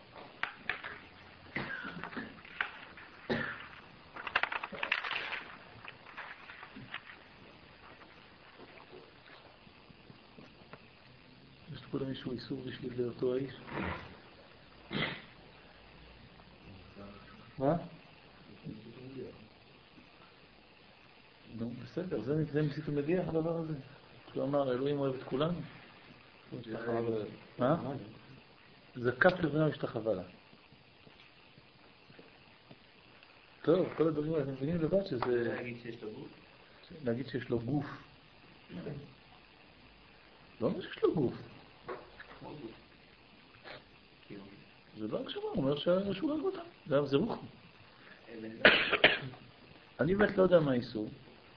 יש פה למישהו איסור בשביל אותו האיש? מה? נו, בסדר, זה ניסיתם להגיע הדבר הזה. שהוא אמר, אלוהים אוהב את כולנו. מה? זה כף לבנה משתחווה לה. טוב, כל הדברים האלה, אתם מבינים לבד שזה... להגיד שיש לו גוף? להגיד שיש לו גוף. לא אומר שיש לו גוף. זה לא הקשבה, הוא אומר שהוא אוהב אותה. גם זה רוחו. אני באמת לא יודע מה האיסור.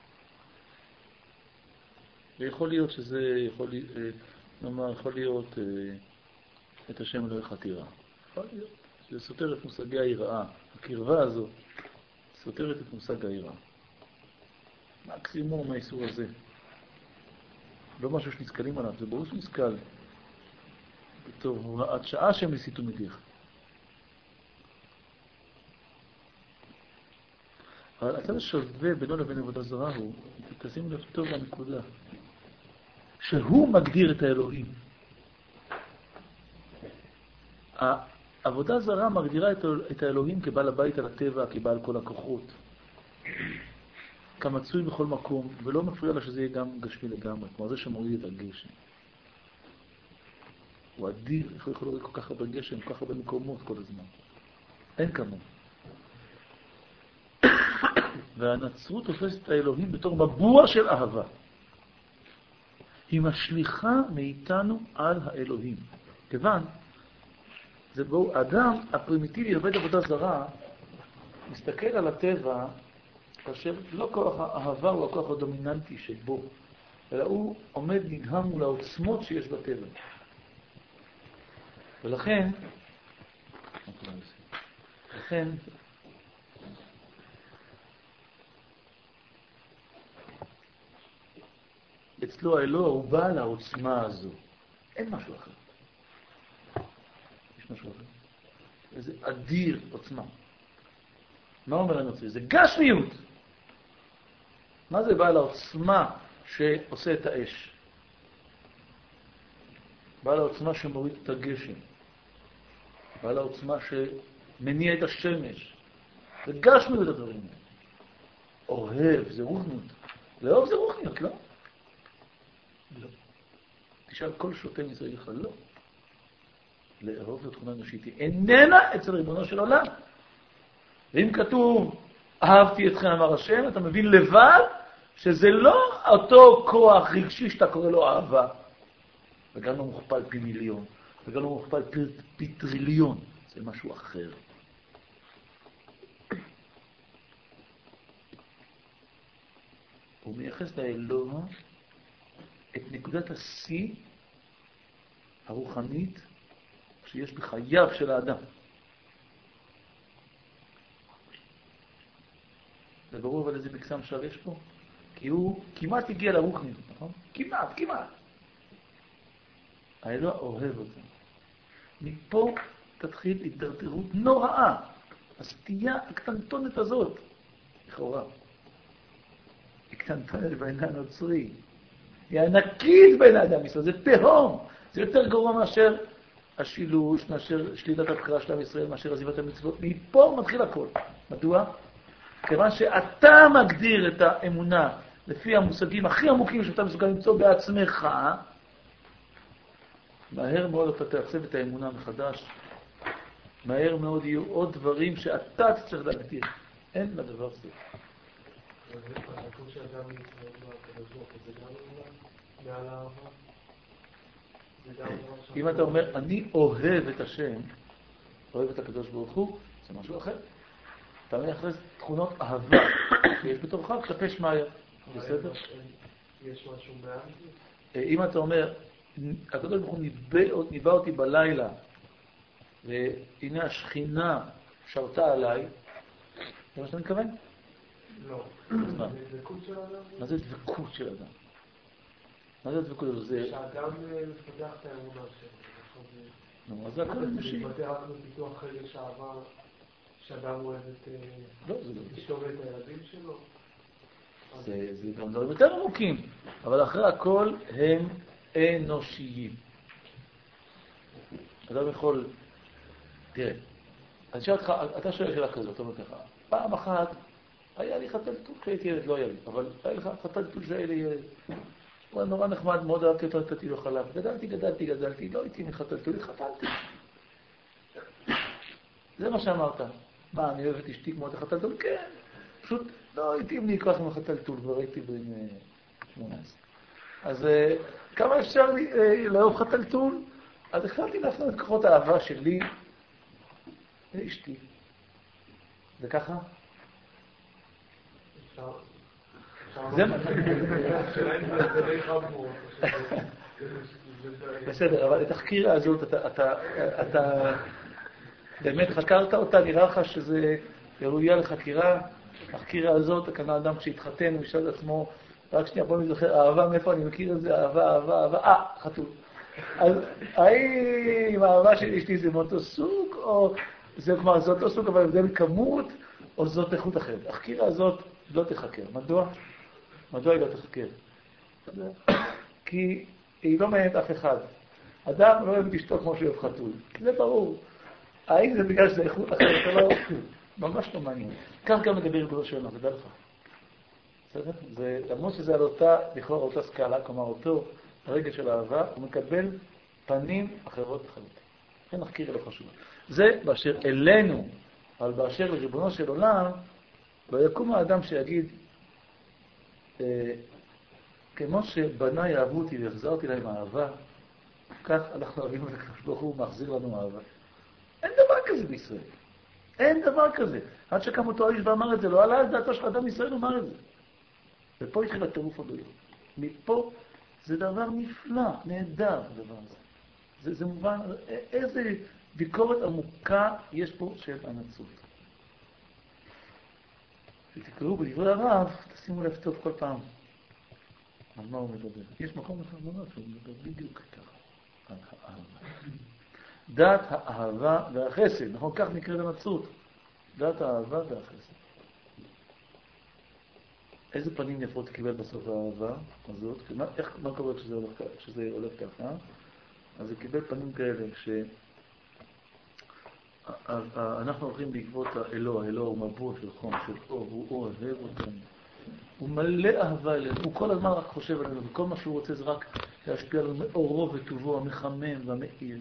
ויכול להיות שזה, יכול, נאמר, יכול להיות את השם אלוהי חתירה. יכול להיות שזה סותר את מושגי היראה. הקרבה הזו סותרת את מושג היראה. מקסימום האיסור הזה. לא משהו שנזכלים עליו, זה ברור שנזכל. בתור הוראת שעה שהם הסיתו מדיח. אבל הצד השווה בינו לבין עבודה זרה הוא, תשים לב טוב לנקודה, שהוא מגדיר את האלוהים. העבודה זרה מגדירה את האלוהים כבעל הבית על הטבע, כבעל כל הכוחות, כמצוי בכל מקום, ולא מפריע לה שזה יהיה גם גשמי לגמרי, כמו זה שמוריד את הגשם. הוא אדיר, איך הוא יכול לראות כל כך הרבה גשם, כל כך הרבה מקומות כל הזמן. אין כמוהו. והנצרות תופסת את האלוהים בתור מבוע של אהבה. היא משליחה מאיתנו על האלוהים. כיוון, זה בו, האדם הפרימיטיבי עובד עבודה זרה, מסתכל על הטבע, כאשר לא כוח האהבה הוא הכוח הדומיננטי שבו, אלא הוא עומד נדהם מול העוצמות שיש בטבע. ולכן, לכן, אצלו האלוה הוא בעל העוצמה הזו. אין משהו אחר. יש משהו אחר. איזה אדיר עוצמה. מה אומר הנוצרי? זה גשמיות. מה זה בעל העוצמה שעושה את האש? בעל העוצמה שמוריד את הגשם. בעל העוצמה שמניע את השמש. זה גשמיות הדברים האלה. אוהב, זה רוחניות. לאהוב זה רוחניות, לא? לא. תשאל כל שוטה ישראל, יגיד לך, לא. לאהוב את תכונה אנושית היא איננה אצל ריבונו של עולם. ואם כתוב, אהבתי אתכם, אמר השם, אתה מבין לבד שזה לא אותו כוח רגשי שאתה קורא לו אהבה. וגם לא מוכפל פי מיליון, וגם לא מוכפל פי, פי טריליון. זה משהו אחר. הוא מייחס לאלוה את נקודת השיא הרוחנית שיש בחייו של האדם. זה ברור אבל איזה מקסם שר יש פה? כי הוא כמעט הגיע לרוחנית, נכון? כמעט, כמעט. האלוה אוהב אותה. מפה תתחיל התדרדרות נוראה. הסטייה הקטנטונת הזאת, לכאורה, היא קטנטונת בעיני הנוצרי. היא ענקית בעיני האדם ישראל, זה תהום. זה יותר גרוע מאשר השילוש, מאשר שלילת הבחירה של עם ישראל, מאשר עזיבת המצוות. מפה מתחיל הכל. מדוע? כיוון שאתה מגדיר את האמונה לפי המושגים הכי עמוקים שאתה מסוגל למצוא בעצמך, מהר מאוד אתה תעצב את האמונה מחדש. מהר מאוד יהיו עוד דברים שאתה תצטרך להגדיר. אין לדבר זה. הכל שאדם מתנהג בקדוש ברוך הוא, זה גם מעל האהבה? אם אתה אומר, אני אוהב את השם, אוהב את הקדוש ברוך הוא, זה משהו אחר. אתה מייחס תכונות אהבה שיש בתורך כלפי שמעיה. בסדר? יש משהו מעל זה? אם אתה אומר, הקדוש ברוך הוא ניבא אותי בלילה, והנה השכינה שרתה עליי, זה מה שאתה מתכוון? לא. זה דבקות של אדם? מה זה דבקות של אדם? מה זה דבקות? זה... שאדם מפתח את האמונה שלו. נו, אז זה הכל אנושי. זה מתפתח רק בפיתוח רגש אהבה, שאדם אוהב את אשתו ואת הילדים שלו. זה גם דברים יותר עמוקים, אבל אחרי הכל הם אנושיים. אדם יכול... תראה, אני שואל אותך, אתה שואל שאלה כזאת, אתה אומר ככה, פעם אחת היה לי חתל טול כשהייתי ילד, לא היה לי, אבל היה לך חתל טול שהיה לי ילד. הוא היה נורא נחמד, מאוד אהבתי אותו, נתתי לו חלב. גדלתי, גדלתי, גדלתי, לא הייתי מחתל טול, התחתלתי. זה מה שאמרת. מה, אני אוהב את אשתי כמו את החתל טול? כן. פשוט לא הייתי אם לי כך עם החתל טול, כבר הייתי בין שמונה עשרה. אז כמה אפשר לאהוב חתל טול? אז החלטתי להפנות את כוחות האהבה שלי לאשתי. זה ככה? זה מה? בסדר, אבל את החקירה הזאת, אתה באמת חקרת אותה, נראה לך שזה ראויה לחקירה. החקירה הזאת, הכנ"ל אדם כשהתחתן, הוא ישאל את עצמו, רק שנייה, בוא נזכר, אהבה, מאיפה אני מכיר את זה? אהבה, אהבה, אהבה, אה, חתול. אז האם האהבה של אשתי זה מאותו סוג, או זה כלומר, זה אותו סוג, אבל הבדל כמות, או זאת איכות אחרת? החקירה הזאת לא תחקר. מדוע? מדוע היא לא תחקר? כי היא לא מעניינת אף אחד. אדם לא אוהב לשתות כמו שאוהב חתול. זה ברור. האם זה בגלל שזה איכות אחרת? זה לא, ממש לא מעניין. כך גם לגבי ריבונו של עולם, זה דע לך. בסדר? זה, למרות שזה על אותה, לכאורה אותה סקאלה, כלומר אותו הרגע של האהבה, הוא מקבל פנים אחרות לחלוטין. לכן נחקיר לא חשוב. זה באשר אלינו, אבל באשר לריבונו של עולם, לא יקום האדם שיגיד, אה, כמו שבניי אהבו אותי והחזרתי להם אהבה, כך אנחנו אוהבים את הקדוש ברוך הוא מחזיר לנו אהבה. אין דבר כזה בישראל. אין דבר כזה. עד שקם אותו האיש ואמר את זה, לא עלה על דעתו של אדם ישראל לומר את זה. ופה התחיל הטירוף הדויות. מפה זה דבר נפלא, נהדר הדבר הזה. זה, זה מובן, איזה ביקורת עמוקה יש פה של הנצרות. ותקראו בדברי הרב, תשימו לב טוב כל פעם על מה הוא מדבר. יש מקום אחד מאוד שהוא מדבר בדיוק ככה, על האהבה. דת האהבה והחסד, נכון? כך נקרא לנצרות. דת האהבה והחסד. איזה פנים יפות קיבל בסוף האהבה הזאת? מה, איך, מה קורה כשזה הולך, כשזה הולך ככה? אז זה קיבל פנים כאלה, כשאנחנו הולכים בעקבות האלוה, האלוה הוא מבוא של חום, של אור, הוא אוהב אותנו. הוא מלא אהבה אלינו, הוא כל הזמן רק חושב עלינו, וכל מה שהוא רוצה זה רק להשפיע על מאורו וטובו המחמם והמאיר.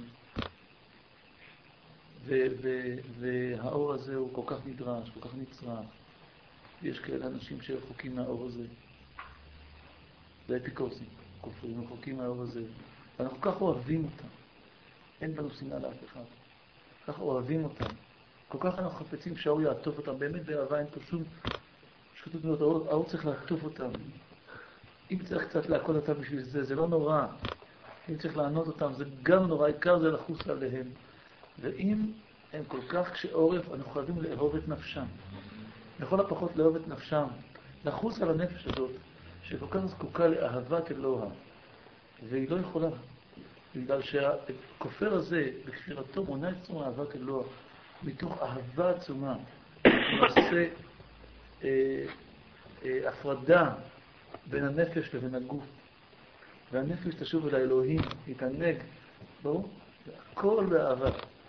והאור הזה הוא כל כך נדרש, כל כך נצרך. יש כאלה אנשים שרחוקים מהאור הזה. זה אפיקורסים, כופרים, רחוקים מהאור הזה. ואנחנו כל כך אוהבים אותם. אין בנו שנאה לאף אחד. כל כך אוהבים אותם. כל כך אנחנו חפצים שהאור יעטוף אותם. באמת באהבה אין פה שום... שכתוב מאוד, האור, האור צריך לעטוף אותם. אם צריך קצת להכות אותם בשביל זה, זה לא נורא. אם צריך לענות אותם, זה גם נורא. העיקר זה לחוס עליהם. ואם הם כל כך כשעורף, אנחנו חייבים לאהוב את נפשם. לכל הפחות לאהוב את נפשם. לחוס על הנפש הזאת, שכל כך זקוקה לאהבת אלוה. והיא לא יכולה. בגלל שהכופר הזה, בכפירתו, מונע את עצמו אהבת אלוה. מתוך אהבה עצומה. הוא עושה אה, אה, הפרדה בין הנפש לבין הגוף. והנפש תשוב אל האלוהים, יתענג. ברור? הכל באהבה.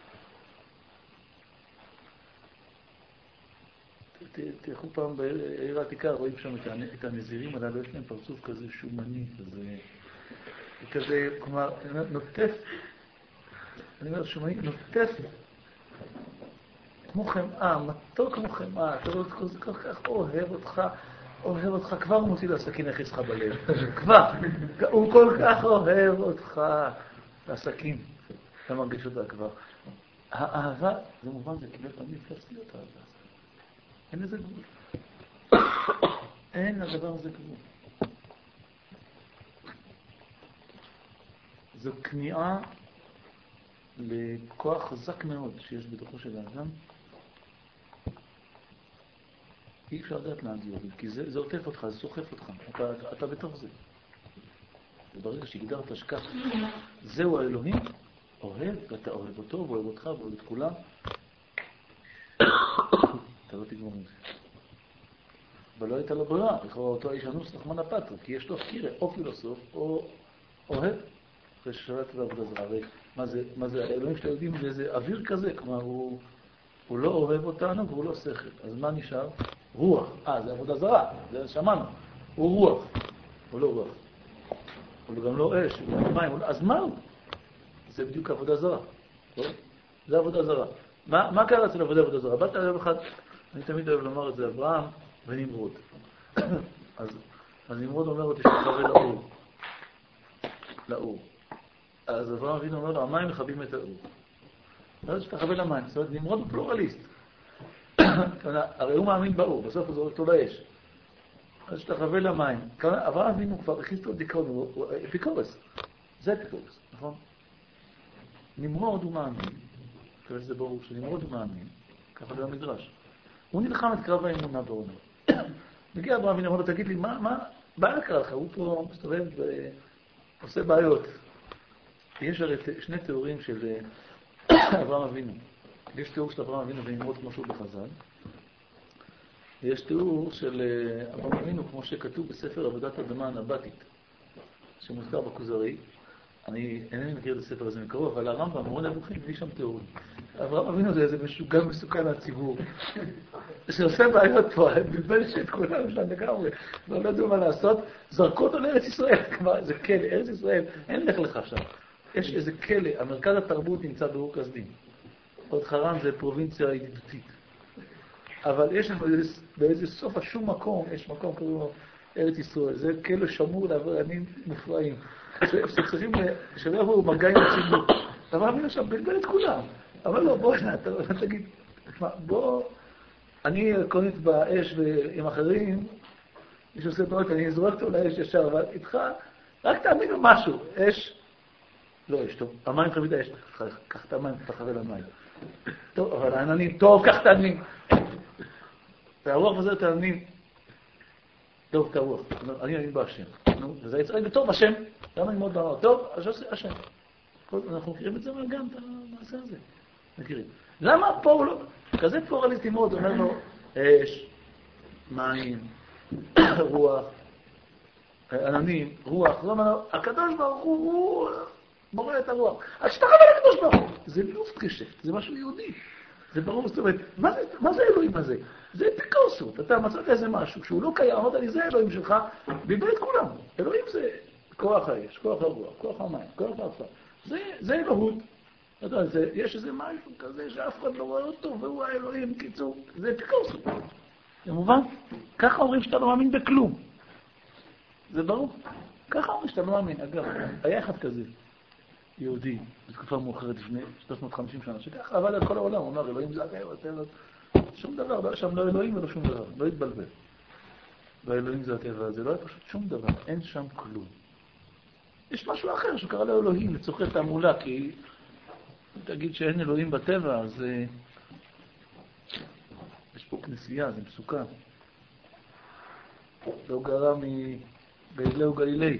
תלכו פעם בעיר העתיקה, רואים שם את הנזירים הללו, יש להם פרצוף כזה שומני, כזה, כזה, כלומר, נוטף, אני אומר שומני, נוטף, כמו חמאה, מתוק כמו חמאה, אתה רואה, זה כל כך אוהב אותך, אוהב אותך, כבר מוציא לסכין הכניס לך בלב, כבר, הוא כל כך אוהב אותך, לסכין, אתה מרגיש אותה כבר. האהבה, זה מובן, זה כאילו תמיד תפסתי אותה אהבה. אין לזה גבול. אין לדבר הזה גבול. זו כניעה לכוח חזק מאוד שיש בתוכו של האדם. אי אפשר לדעת לאן זה יוביל, כי זה, זה עוטף אותך, זה סוחף אותך. אתה, אתה, אתה בתוך זה. וברגע שהגדרת שכך, זהו האלוהים, אוהב, ואתה אוהב אותו, ואוהב אותך, ואוהב את כולם. אתה לא תגמור עם זה. אבל לא הייתה לו ברירה, לכאורה אותו האיש אנוס נחמן הפטר, כי יש לו קירה, או פילוסוף, או אוהב, אחרי ששבת את העבודה זרה. הרי מה זה, מה זה, האלוהים שאתה יודעים, זה איזה אוויר כזה, כלומר, הוא, הוא לא אוהב אותנו והוא לא שכל. אז מה נשאר? רוח. אה, זה עבודה זרה, זה שמענו. הוא רוח. הוא לא רוח. הוא גם לא אש, הוא לא מים. אז מה הוא? זה בדיוק עבודה זרה. לא? זה עבודה זרה. מה, מה קרה אצל עבודה עבודה זרה? באת עליו אחד, אני תמיד אוהב לומר את זה, אברהם ונמרוד. אז, אז נמרוד אומר לו, תשתחווה לאור. לאור. אז אברהם אבינו אומר לו, המים מכבים את האור. אז תשתחווה למים. זאת אומרת, נמרוד הוא פלורליסט. הרי הוא מאמין באור, בסוף הוא זורק אותו לאש. אז תשתחווה למים. אברהם אבינו כבר הכניס לו דיכאון, הוא אפיקורס. זה אפיקורס, נכון? נמרוד הוא מאמין. כדי שזה ברור שנמרוד הוא מאמין. ככה זה המדרש. הוא נלחם את קרב האמונה בעונה. מגיע אברהם אבינו, אומר לו, תגיד לי, מה, מה, בעיה קרה לך? הוא פה מסתובב ועושה בעיות. יש הרי שני תיאורים של אברהם אבינו. יש תיאור של אברהם אבינו ונמרוד כמו שהוא בחז"ל. ויש תיאור של אברהם אבינו כמו שכתוב בספר עבודת אדמה הנבטית, שמוזכר בכוזרי. אני אינני מכיר את הספר הזה מקרוב, אבל הרמב"ם, מורה נבוכים, מביא שם תיאורים. אברהם אבינו זה איזה משוגע מסוכן לציבור, שעושה בעיות פה, בלבל שאת כולם שלהם לגמרי, לא ידעו מה לעשות, זרקו אותו לארץ ישראל, כלומר, זה כלא, ארץ ישראל, אין לך לך שם. יש איזה כלא, המרכז התרבות נמצא באור כסדים. עוד חרם זה פרובינציה ידידותית. אבל יש באיזה סוף השום מקום, יש מקום קוראים ארץ ישראל, זה כלא שמור לעבריינים מופרעים. שצריכים שלא יבואו מגע עם הציבור. אבל אבינו שם בלבל את כולם. אבל לא, בוא, אתה תגיד, בוא, אני קונית באש ועם אחרים, מי שעושה תנועות, אני אזרוק אותו לאש ישר, אבל איתך, רק תאמינו משהו, אש, לא אש, טוב, המים חבית האש, קח את המים, תחווה למים. טוב, אבל העננים, טוב, קח את העננים. והרוח הזה את העננים, טוב, את הרוח, אני אגיד בהשם. נו, וזה יצרק בטוב, השם. למה נלמוד ברור? טוב, אז עושה השם. אנחנו מכירים את זה גם, את המעשה הזה. מכירים. למה פה הוא לא... כזה פלורליסטי מאוד, אומר לו, אש, מים, רוח, עננים, רוח. לא אומר, הקדוש ברוך הוא בורא את הרוח. אז שתחווה לקדוש ברוך הוא. זה לופט גשפט, זה משהו יהודי. זה ברור, זאת אומרת, מה זה, מה זה האלוהים הזה? זה אפיקורסות. אתה מצאת איזה משהו, שהוא לא קיים, אמרת לי, זה האלוהים שלך, ביבל את כולם. אלוהים זה כוח האש, כוח הרוח, כוח המים, כוח האפה. זה, זה אלוהות. אתה יודע, זה, יש איזה משהו כזה שאף אחד לא רואה אותו, והוא האלוהים, קיצור, זה אפיקורסות. זה מובן? ככה אומרים שאתה לא מאמין בכלום. זה ברור? ככה אומרים שאתה לא מאמין. אגב, היה אחד כזה, יהודי, בתקופה מאוחרת לפני שלוש מאות וחמישים שנה, שככה עבד על כל העולם, הוא אומר, אלוהים זה הטבע, הטבע, שום דבר, לא היה שם לא אלוהים ולא שום דבר, לא התבלבל. והאלוהים זה הטבע, זה לא היה פשוט שום דבר, אין שם כלום. יש משהו אחר שקרא לאלוהים לצורכי תעמולה, כי אם תגיד שאין אלוהים בטבע, אז יש פה כנסייה, זה מסוכן. לא גרה מגלילי וגלילי.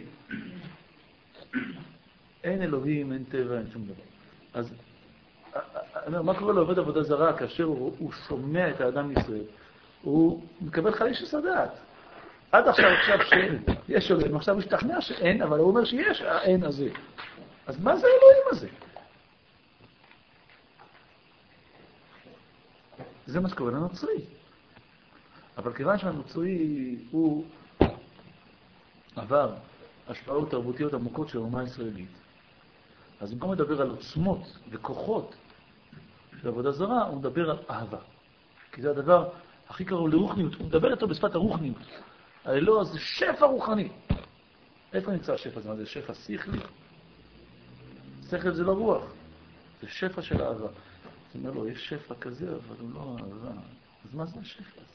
אין אלוהים, אין טבע, אין שום דבר. אז מה קורה לעובד עבודה זרה כאשר הוא, הוא שומע את האדם מישראל? הוא מקבל חלישת הדעת. עד עכשיו עכשיו שיש אלוהים, עכשיו הוא השתכנע שאין, אבל הוא אומר שיש האין הזה. אז מה זה האלוהים הזה? זה מה שקורה לנוצרי. אבל כיוון שהנוצרי הוא עבר השפעות תרבותיות עמוקות של האומה הישראלית, אז במקום לדבר על עוצמות וכוחות של עבודה זרה, הוא מדבר על אהבה. כי זה הדבר הכי קרוב לרוחניות. הוא מדבר איתו בשפת הרוחניות. האלוה זה שפע רוחני. איפה נמצא השפע הזה? מה זה שפע שכלי? שכל זה לא רוח. זה שפע של אהבה. זאת אומרת לו, יש שפע כזה, אבל הוא לא אהבה. אז מה זה השפע הזה?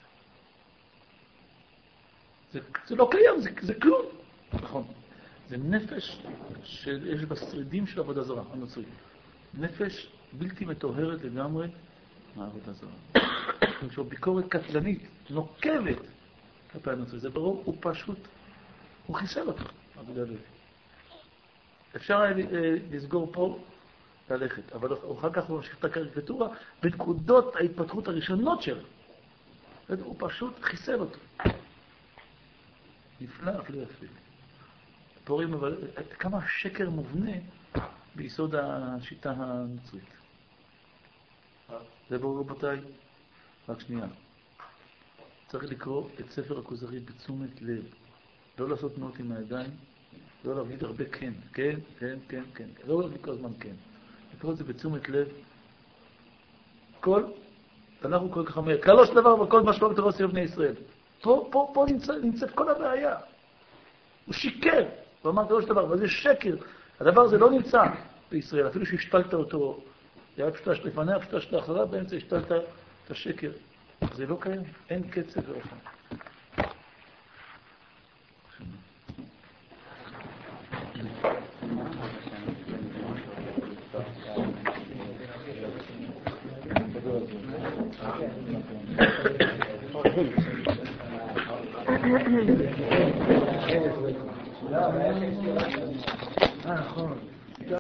זה, זה לא קיים, זה, זה כלום. נכון. זה נפש שיש בשרידים של עבודה זרה, הנוצרי. נפש בלתי מטוהרת לגמרי מהעבודה זרה. יש לו ביקורת קטלנית, נוקבת כלפי הנוצרי. זה ברור, הוא פשוט, הוא חיסל אותו. אפשר לסגור פה, ללכת, אבל אחר כך הוא ממשיך את הקריקטורה בנקודות ההתפתחות הראשונות שלו. הוא פשוט חיסל אותו. נפלא, אפילו יפה. פה רואים אבל כמה שקר מובנה ביסוד השיטה הנוצרית. זה ברור רבותיי? רק שנייה. צריך לקרוא את ספר הכוזרי בתשומת לב. לא לעשות תנועות עם הידיים, לא להגיד הרבה כן, כן, כן, כן, כן. לא להגיד כל הזמן כן. לקרוא את זה בתשומת לב. כל, אנחנו כל כך אומר, כלוש דבר וכל מה שלא בתורה עושה בני ישראל. פה, פה, פה נמצא, נמצאת כל הבעיה. הוא שיקר. הוא אמר כלוש דבר, אבל זה שקר. הדבר הזה לא נמצא בישראל. אפילו שהשתלת אותו, זה היה פשוטה שלפניה, פשוטה של האחרה, באמצע השתלת את השקר. זה לא קיים. אין קצב ואופן. אה, נכון.